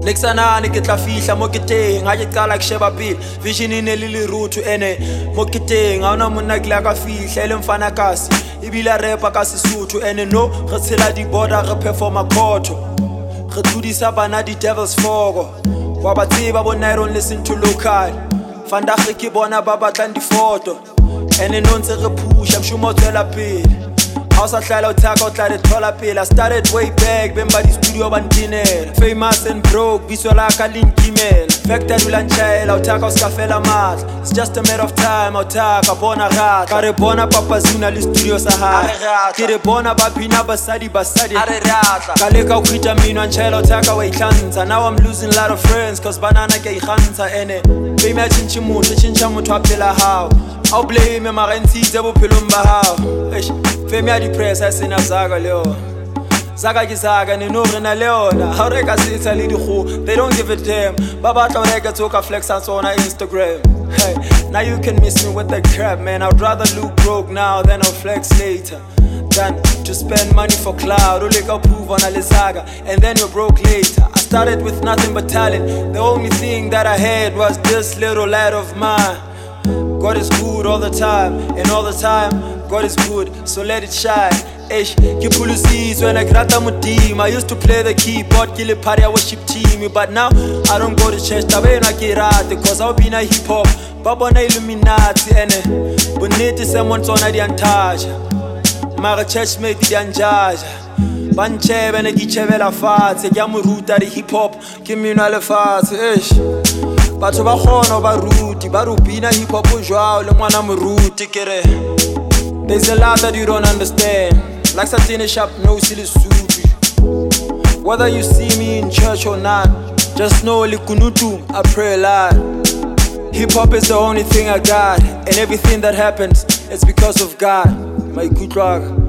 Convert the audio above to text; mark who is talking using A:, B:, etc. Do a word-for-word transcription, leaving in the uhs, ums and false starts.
A: Nexanani ke tla fihla mo ke teng ha ke qala ke sheba pele vision ine le le route ene mo ke teng ha ona monna ke la ka fihla le mfana kasi e bila repa ka Sesotho ene no re tshela di border re performa khotho re tlodisa bana di devil's fogo wa ba tseba bona I don't listen to local fanda ge ke bona ba batlang di photo ene no ntse re pusha mshumo tsela pele House hlala uthaka uhlale thola pela I started way back bemba di studio bandinela famous and broke biswa la ka linkimela factory lanchela uthaka uskafela matla it's just a matter of time uthaka bona rata ka re bona papa zuna le studio sa ha ke re bona ba phina basadi basadi are rata ka le ka ukhita mina nchela uthaka wa ihlanza now I'm losing a lot of friends cause banana ke ikhanza ene fame ya chinchi muthu chincha muthu aphela how I'll blame my rentise bophelong ba hao fame ya depress a sena zaga leo zaga ke zaga ne no rena leona ha re ka sitsa le dikgo they don't give a damn ba batla re ka tsoka flex on Instagram hey now you can miss me with the crap man I'd rather look broke now than I'll flex later than to spend money for cloud or like a prove on a saga and then you're broke later I started with nothing but talent the only thing that I had was this little light of mine God is good all the time, and all the time, God is good, so let it shine. Eish, ke pulusis when I grata mo team. I used to play the keyboard, ke le party I worship team. But now, I don't go to church, tabe na ke rate, cause I'll be na hip hop. Baba na Illuminati, ene. Bonete someone tsona di antaja. Mara church mate di anjaja. Banchebe ne ke chebela fatshe, ke mo ruta di hip hop, ke mina le fatshe, eish. Batho ba khona ba ruti ba rupina hip hop jwao le ngwana moruti kere there's a lot that you don't understand like Satine Sharp no silly suit whether you see me in church or not just know likunutu I pray a lot hip hop is the only thing I got and everything that happens it's because of God my good luck